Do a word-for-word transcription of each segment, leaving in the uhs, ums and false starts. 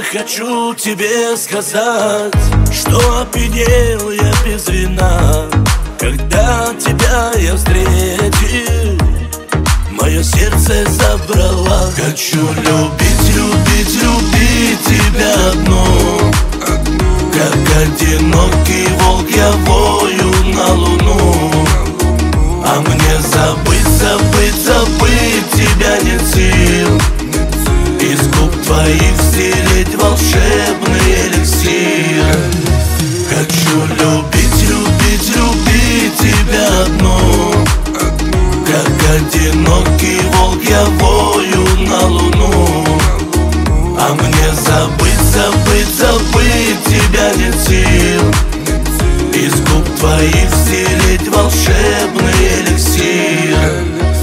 хочу тебе сказать, что опьянел я без вина, когда тебя я встретил. Мое сердце забрала. Хочу любить, любить, любить тебя одну. Как одинокий волк я вою на луну. А мне забыть, забыть, забыть тебя нет сил. Из губ твоих стереть волшебный эликсир. Хочу любить, любить, любить тебя одну. Как одинокий волк я вою на луну. А мне забыть, забыть, забыть тебя нет сил. Из губ твоих стереть волшебный эликсир.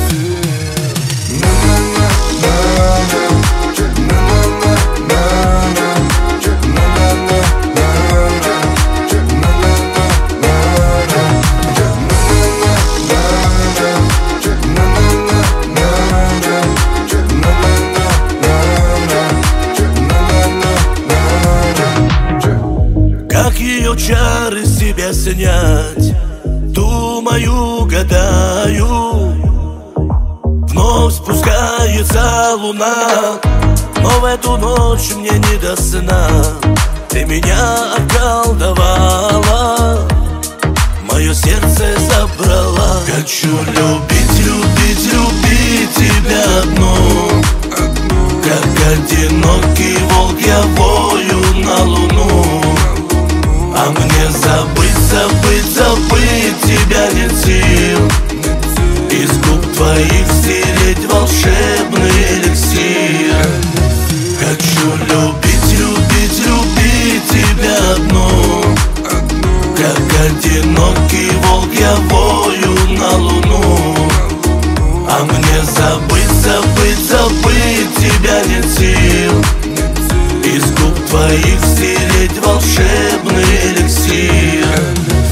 Как ее чары с себя снять? Думаю, гадаю. Вновь спускается луна, но в эту ночь мне не до сна. Ты меня околдовала, мое сердце забрала. Хочу любить, любить, любить тебя одну. Как одинокий волк я вою на луну. А мне забыть, забыть, забыть тебя нет сил. Из губ твоих стереть волшебный эликсир. Хочу любить, любить, любить тебя одну. Как одинокий волк я вою на луну. А мне забыть, забыть, забыть тебя нет сил. Из губ твоих стереть волшебный эликсир.